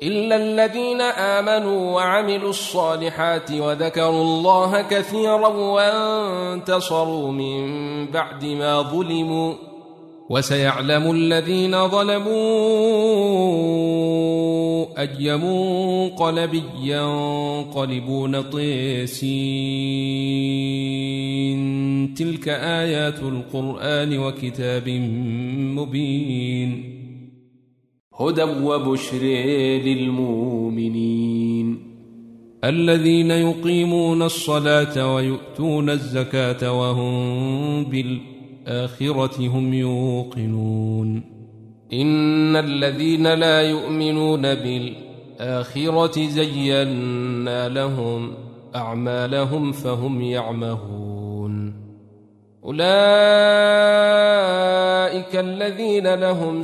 إلا الذين آمنوا وعملوا الصالحات وذكروا الله كثيرا وانتصروا من بعد ما ظلموا وسيعلم الذين ظلموا أي منقلب ينقلبون طيسين. تلك آيات القرآن وكتاب مبين هدى وبشر للمؤمنين الذين يقيمون الصلاة ويؤتون الزكاة وهم بالآخرة هم يوقنون. إن الذين لا يؤمنون بالآخرة زينا لهم أعمالهم فهم يعمهون. أولئك الذين لهم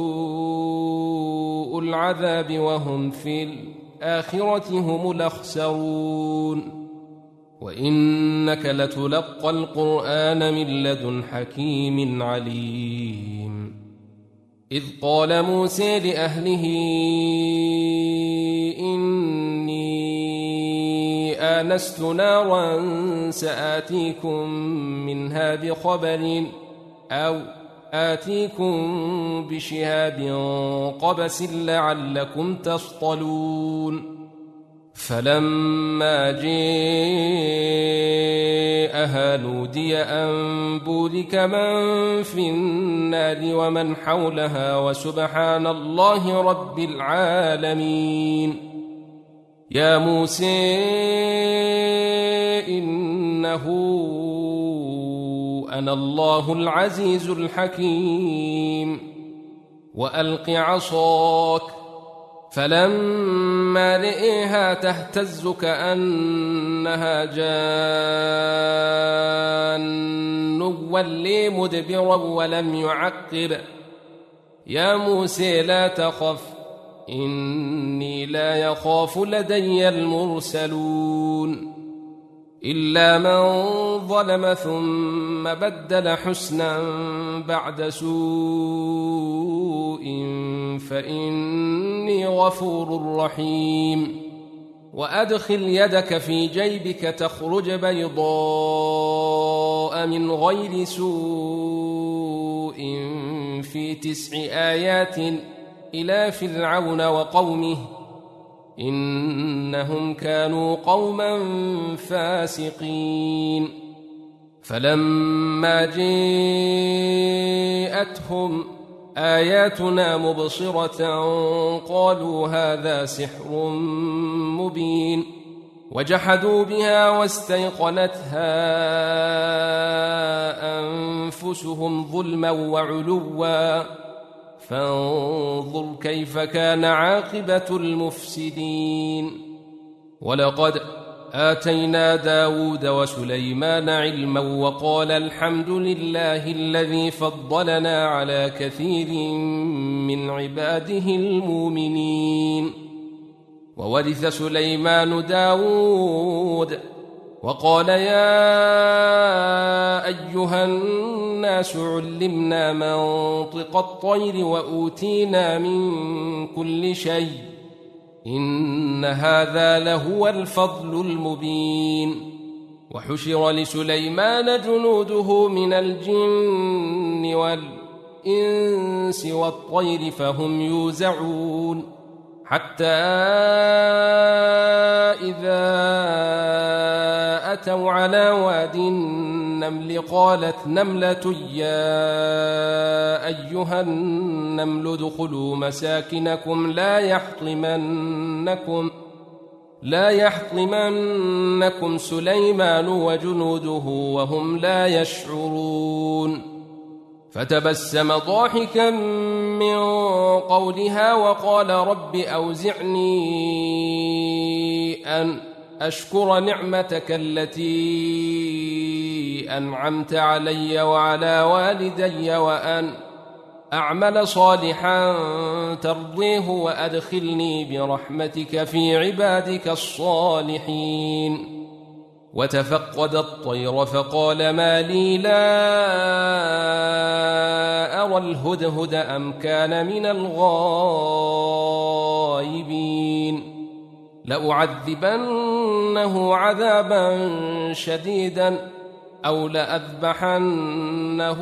سوء العذاب وهم في الآخرة هم الأخسرون. وإنك لتلقى القرآن من لدن حكيم عليم. إذ قال موسى لأهله إني آنست نارا سآتيكم منها بخبر أو آتيكم بشهاب قبس لعلكم تصطلون. فلما جاءها نودي أن بورك من في النار ومن حولها وسبحان الله رب العالمين. يا موسى إنه أنا الله العزيز الحكيم. وألق عصاك فلما رئيها تهتز كأنها جان ولي مدبرا ولم يعقب. يا موسى لا تخف إني لا يخاف لدي المرسلون. إلا من ظلم ثم بدل حسنا بعد سوء فإني غفور رحيم. وأدخل يدك في جيبك تخرج بيضاء من غير سوء في 9 آيات إلى فرعون وقومه إنهم كانوا قوما فاسقين. فلما جاءتهم آياتنا مبصرة قالوا هذا سحر مبين وجحدوا بها واستيقنتها أنفسهم ظلما وعلوا فانظر كيف كان عاقبة المفسدين. ولقد آتينا داود وسليمان علما وقال الحمد لله الذي فضلنا على كثير من عباده المؤمنين. وورث سليمان داود وقال يا أيها الناس علمنا منطق الطير وأوتينا من كل شيء إن هذا لهو الفضل المبين. وحشر لسليمان جنوده من الجن والإنس والطير فهم يوزعون حتى إذا أتوا على واد النمل قالت نملة يا أيها النمل ادخلوا مساكنكم لا يحطمنكم سليمان وجنوده وهم لا يشعرون. فتبسم ضاحكا من قولها وقال رب أوزعني أن أشكر نعمتك التي أنعمت علي وعلى والدي وأن أعمل صالحا ترضيه وأدخلني برحمتك في عبادك الصالحين. وتفقد الطير فقال ما لي لا أرى الهدهد أم كان من الغائبين لأعذبنه عذابا شديدا أو لأذبحنه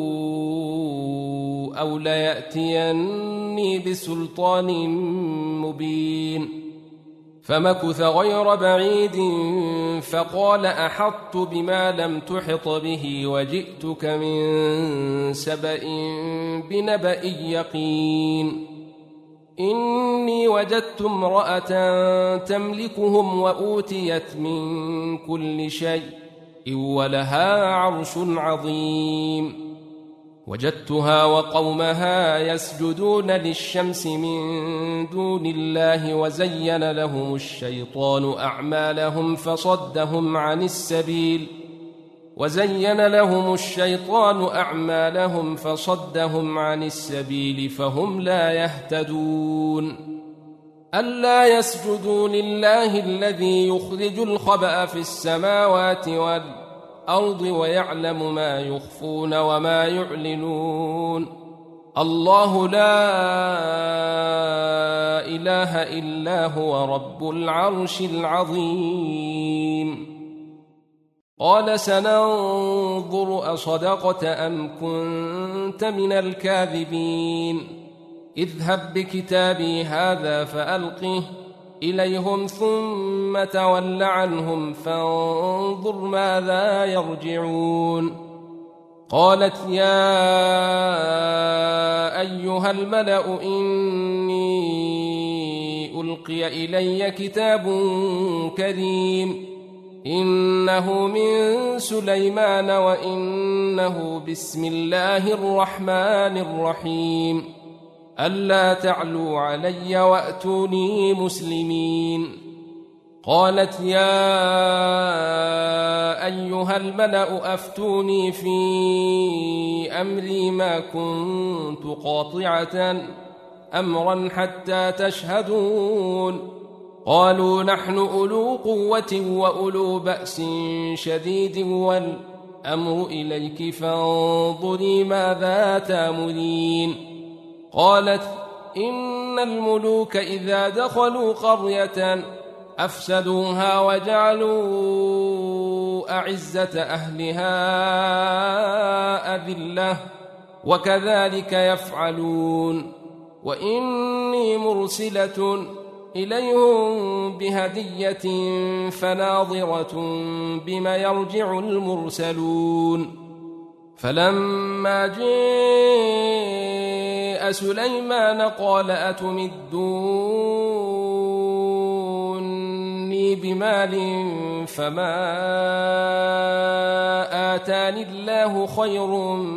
أو ليأتيني بسلطان مبين فمكث غير بعيد فقال أحطت بما لم تحط به وجئتك من سبأ بنبأ يقين إني وجدت امرأة تملكهم وأوتيت من كل شيء ولها عرش عظيم وجدتها وقومها يسجدون للشمس من دون الله وزين لهم الشيطان أعمالهم فصدهم عن السبيل فهم لا يهتدون ألا يسجدوا لله الذي يخرج الخبأ في السماوات والأرض ويعلم ما يخفون وما يعلنون الله لا إله إلا هو رب العرش العظيم قال سننظر أصدقت أم كنت من الكاذبين اذهب بكتابي هذا فألقه إليهم ثم تول عنهم فانظر ماذا يرجعون قالت يا أيها الملأ إني ألقي إلي كتاب كريم إنه من سليمان وإنه بسم الله الرحمن الرحيم ألا تعلوا علي وأتوني مسلمين قالت يا أيها الملأ أفتوني في أمري ما كنت قاطعة أمرا حتى تشهدون قالوا نحن أولو قوة وأولو بأس شديد والأمر إليك فانظري ماذا تأمرين قالت إن الملوك إذا دخلوا قرية أفسدوها وجعلوا أعزة أهلها أذلة وكذلك يفعلون وإني مرسلة إليهم بهدية فناظرة بما يرجع المرسلون فلما جاء سليمان قال أتمدوني بمال فما آتاني الله خير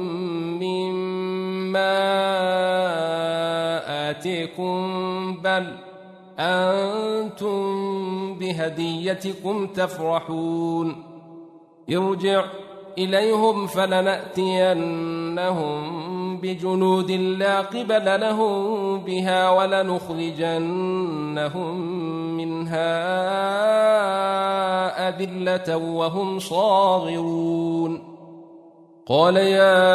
مما آتيكم بل أنتم بهديتكم تفرحون ارجع إليهم فلنأتينهم بجنود لا قبل لهم بها ولنخرجنهم منها أذلة وهم صاغرون قال يا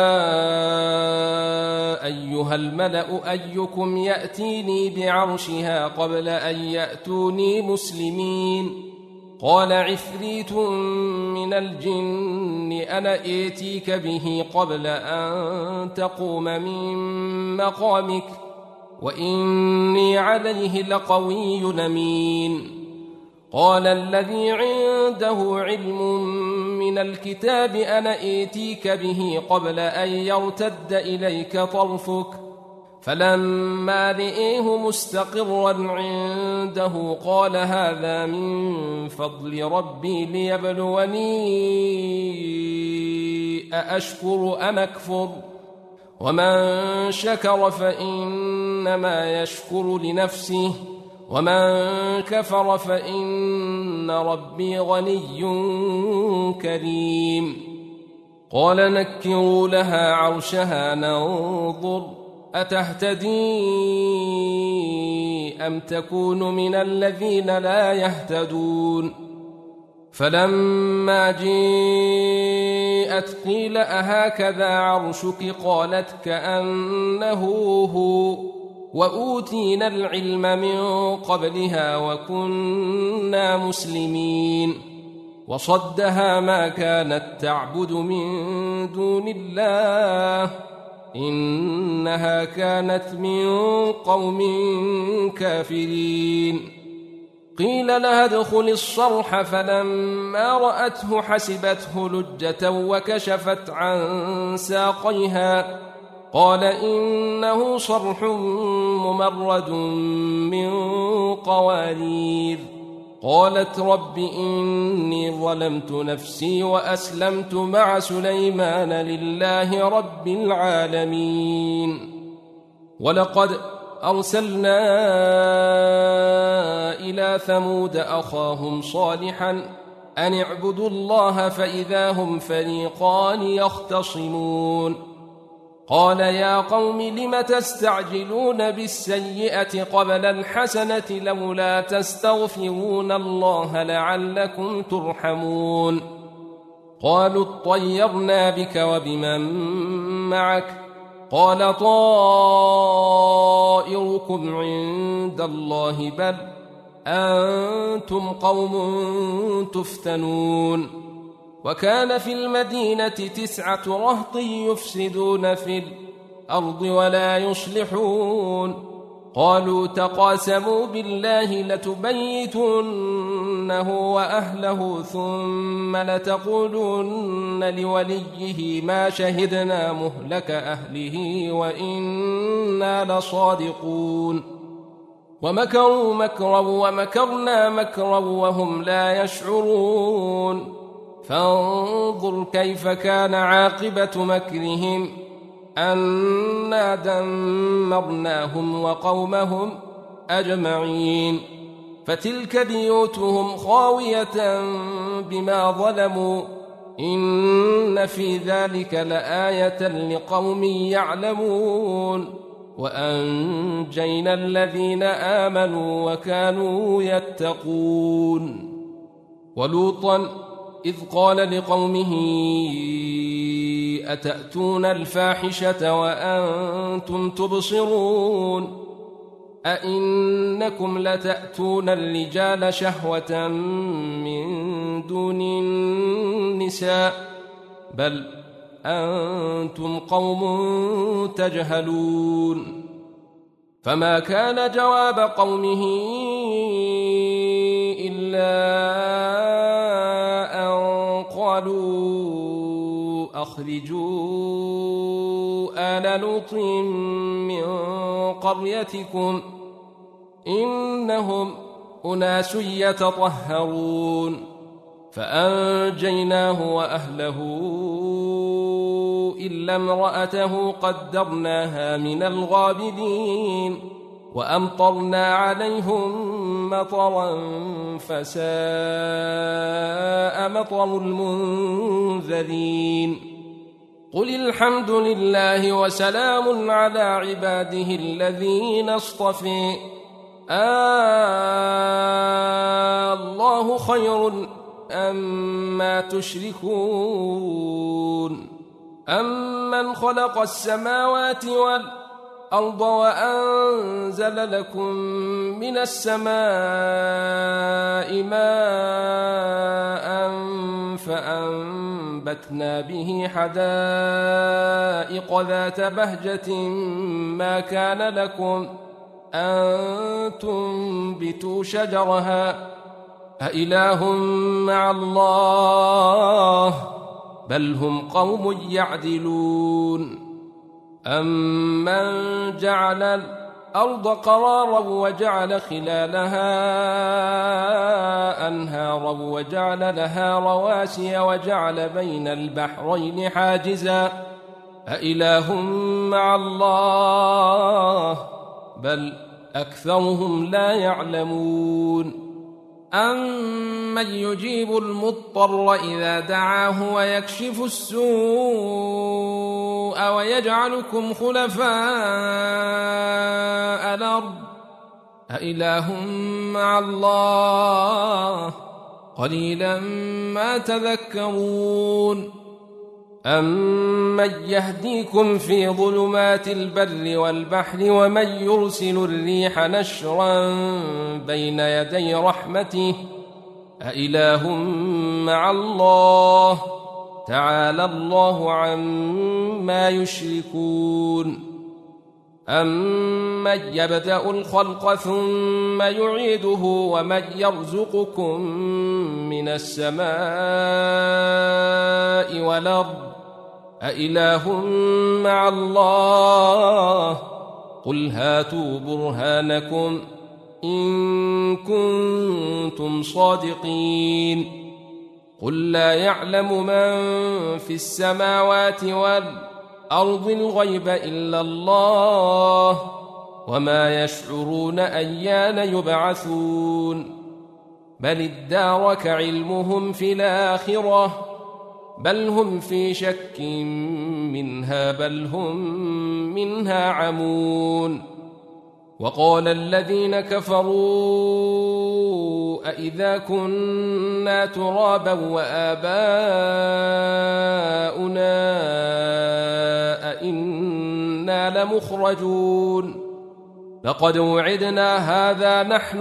أيها الملأ أيكم يأتيني بعرشها قبل أن يأتوني مسلمين قال عفريت من الجن أنا آتيك به قبل أن تقوم من مقامك وإني عليه لقوي أمين قال الذي عنده علم من الكتاب أنا آتيك به قبل أن يرتد إليك طرفك فلما رئيه مستقرا عنده قال هذا من فضل ربي ليبلوني أأشكر أم أكفر ومن شكر فإنما يشكر لنفسه ومن كفر فإن ربي غني كريم قال نكروا لها عرشها ننظر أتهتدي أم تكون من الذين لا يهتدون فلما جيءت قيل أهكذا عرشك قالت كأنه هو وأوتينا العلم من قبلها وكنا مسلمين وصدها ما كانت تعبد من دون الله إنها كانت من قوم كافرين قيل لها ادخل الصرح فلما رأته حسبته لجة وكشفت عن ساقيها قال إنه صرح ممرد من قوارير قالت رب إني ظلمت نفسي وأسلمت مع سليمان لله رب العالمين ولقد أرسلنا إلى ثمود أخاهم صالحا أن اعبدوا الله فإذا هم فريقان يختصمون قال يا قوم لم تستعجلون بالسيئة قبل الحسنة لولا تستغفرون الله لعلكم ترحمون قالوا اطيرنا بك وبمن معك قال طائركم عند الله بل أنتم قوم تفتنون وكان في المدينة 9 رهط يفسدون في الأرض ولا يصلحون قالوا تقاسموا بالله لتبيتنه وأهله ثم لتقولن لوليه ما شهدنا مهلك أهله وإنا لصادقون ومكروا مكرا ومكرنا مكرا وهم لا يشعرون فانظر كيف كان عاقبة مكرهم أنا دمرناهم وقومهم أجمعين فتلك بيوتهم خاوية بما ظلموا إن في ذلك لآية لقوم يعلمون وأنجينا الذين آمنوا وكانوا يتقون ولوطا إذ قال لقومه أتأتون الفاحشة وأنتم تبصرون أئنكم لتأتون الرجال شهوة من دون النساء بل أنتم قوم تجهلون فما كان جواب قومه إلا أن قالوا أخرجوا آل لوط من قريتكم إنهم أناس يتطهرون فأنجيناه وأهله إلا امرأته قدرناها من الغابرين وأمطرنا عليهم مطرا فساء مطر المنذرين قل الحمد لله وسلام على عباده الذين اصطفى الله خير أما تشركون أمن خلق السماوات والأرض وأنزل لكم من السماء ماء فأنبتنا به حدائق ذات بهجة ما كان لكم أن تنبتوا شجرها أإله مع الله بل هم قوم يعدلون أمن جعل الأرض قرارا وجعل خلالها أنهارا وجعل لها رواسي وجعل بين البحرين حاجزا أإله مع الله بل أكثرهم لا يعلمون أمن يجيب المضطر إذا دعاه ويكشف السوء ويجعلكم خلفاء الأرض أإله مع الله قليلا ما تذكرون أمن يهديكم في ظلمات البر والبحر ومن يرسل الريح نشرا بين يدي رحمته أإله مع الله تعالى الله عما يشركون أمن يبدأ الخلق ثم يعيده ومن يرزقكم من السماء والأرض أإله مع الله قل هاتوا برهانكم إن كنتم صادقين قل لا يعلم من في السماوات والأرض الغيب إلا الله وما يشعرون أيان يبعثون بل ادارك علمهم في الآخرة بل هم في شك منها بل هم منها عمون وقال الذين كفروا أإذا كنا ترابا وآباؤنا أإنا لمخرجون لقد وعدنا هذا نحن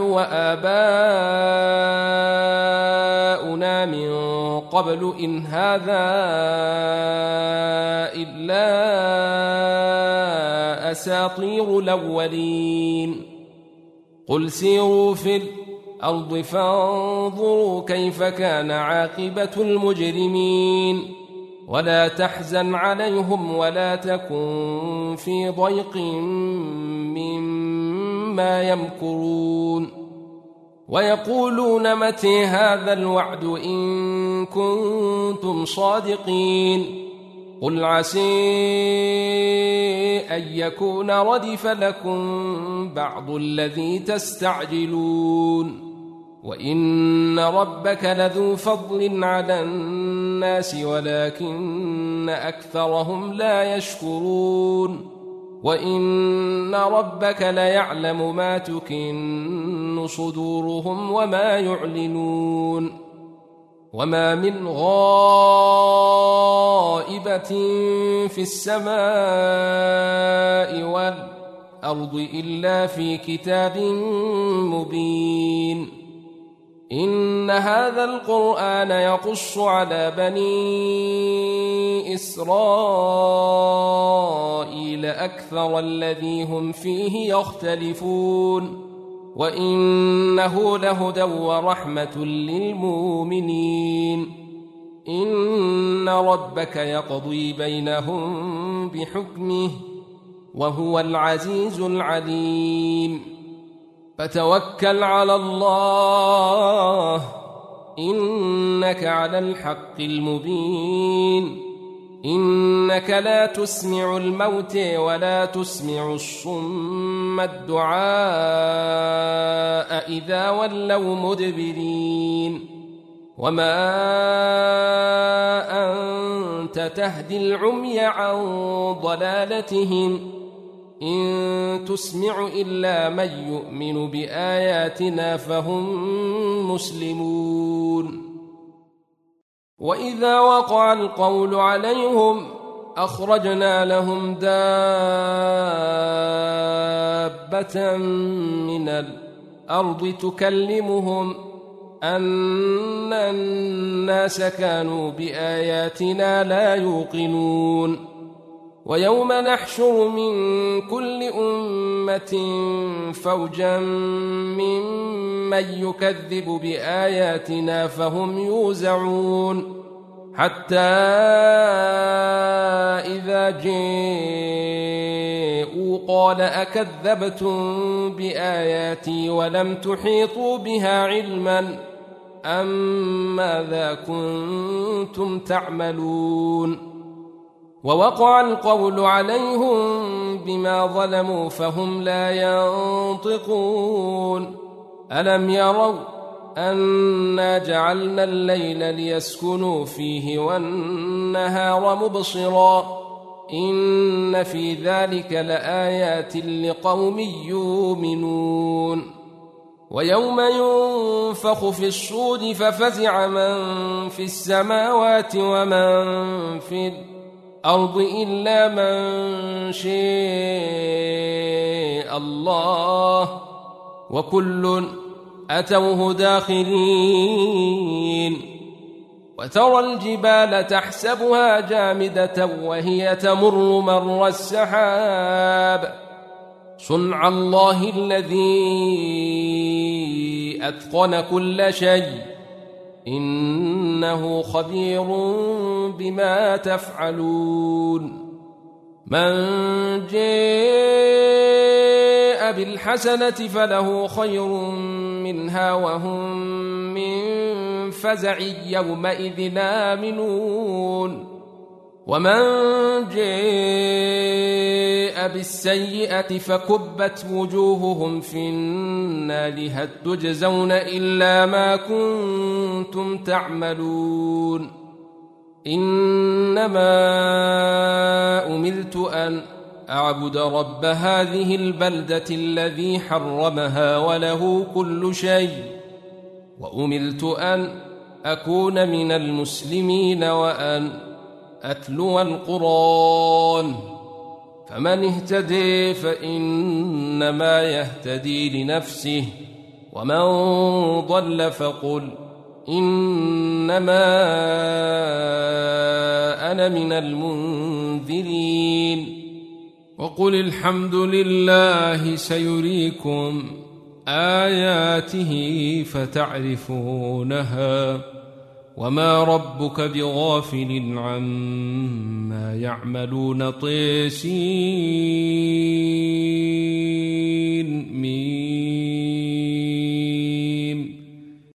وآباؤنا من قبل إن هذا إلا أساطير الأولين قل سيروا في الأرض فانظروا كيف كان عاقبة المجرمين ولا تحزن عليهم ولا تكن في ضيق مما يمكرون ويقولون متى هذا الوعد إن كنتم صادقين قل عسى أن يكون ردف لكم بعض الذي تستعجلون وإن ربك لذو فضل على الناس ولكن أكثرهم لا يشكرون وإن ربك ليعلم ما تكن صدورهم وما يعلنون وما من غائبة في السماء والأرض إلا في كتاب مبين إن هذا القرآن يقص على بني إسرائيل أكثر الذي هم فيه يختلفون وإنه لهدى ورحمة للمؤمنين إن ربك يقضي بينهم بحكمه وهو العزيز العليم فتوكل على الله إنك على الحق المبين إنك لا تسمع الموت ولا تسمع الصم الدعاء إذا ولوا مدبرين وما أنت تهدي العمي عن ضلالتهم إن تسمع إلا من يؤمن بآياتنا فهم مسلمون وإذا وقع القول عليهم أخرجنا لهم دابة من الأرض تكلمهم أن الناس كانوا بآياتنا لا يوقنون ويوم نحشر من كل أمة فوجا ممن يكذب بآياتنا فهم يوزعون حتى إذا جاءوا قال أكذبتم بآياتي ولم تحيطوا بها علما أم ماذا كنتم تعملون ووقع القول عليهم بما ظلموا فهم لا ينطقون ألم يروا أنا جعلنا الليل ليسكنوا فيه والنهار مبصرا إن في ذلك لآيات لقوم يؤمنون ويوم ينفخ في الصور ففزع من في السماوات ومن في الأرض إلا من شاء الله وكل أتوه داخرين وترى الجبال تحسبها جامدة وهي تمر مر السحاب صنع الله الذي أتقن كل شيء إنه خبير بما تفعلون من جاء بالحسنة فله خير منها وهم من فزع يومئذ آمنون ومن جاء بالسيئة فكبت وجوههم في النار هل تجزون إلا ما كنتم تعملون إنما أمرت أن أعبد رب هذه البلدة الذي حرمها وله كل شيء وأمرت أن أكون من المسلمين وأن أتلو القرآن فمن اهتدي فإنما يهتدي لنفسه ومن ضل فقل إنما أنا من المنذرين وقل الحمد لله سيريكم آياته فتعرفونها وما ربك بغافل عما يعملون طيسين